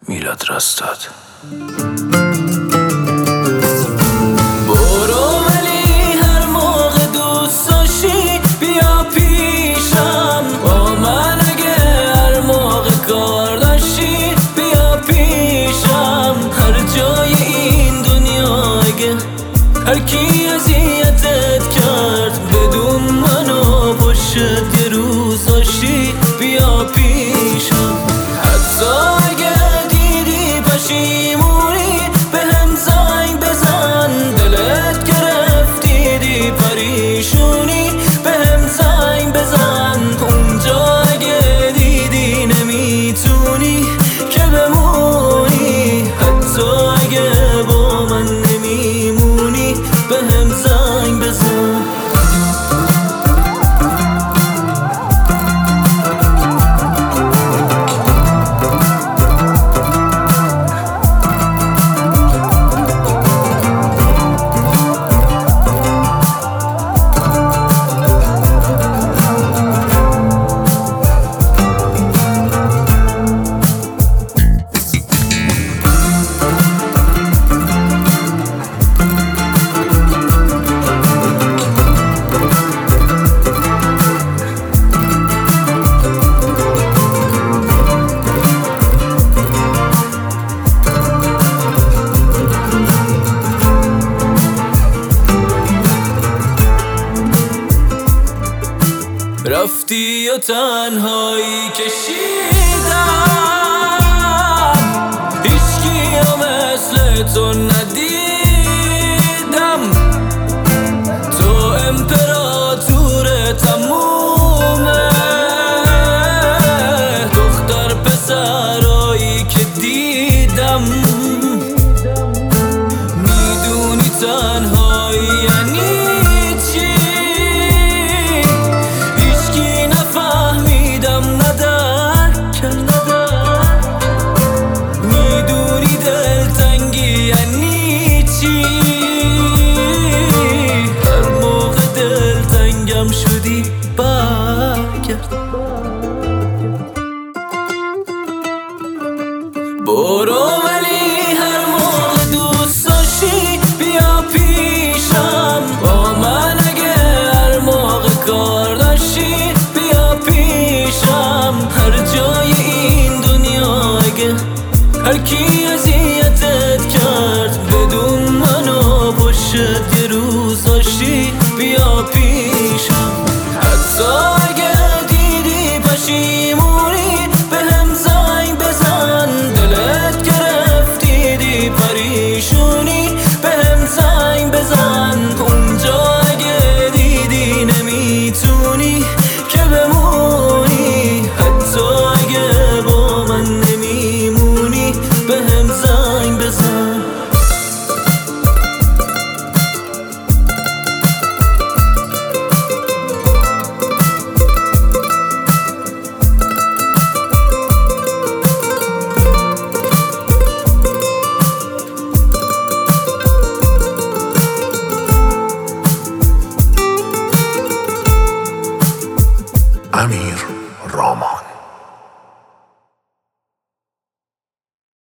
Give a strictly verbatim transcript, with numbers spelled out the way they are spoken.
میلاد رستاد. برو ولی هر موقع دوست داشتی بیا پیشم، با من اگه هر موقع کار داشتی بیا پیشم. هر جای این دنیا اگه هر کی اذیتت کرد بدون منو پشت یه روز داشتی بیا پیشم. حتی اگه دیدی پشیمونی به هم زنگ بزن، دلت گرفت دیدی پریشونی به هم زنگ بزن. اونجا اگه دیدی نمیتونی که بمونی، حتی اگه با من نمیمونی به هم زنگ بزن. رفتی و تنهایی کشیدم، هیچکی رو مثل تو ندیدم. تو امپراتور تمومه، دختر پسرایی که دیدم. میدونی تنهایی یعنی شدی برگرد. برو ولی هر موقع دوست داشتی بیا پیشم، با من اگه هر موقع کار داشتی بیا پیشم. هر جای این دنیا اگه هر کی از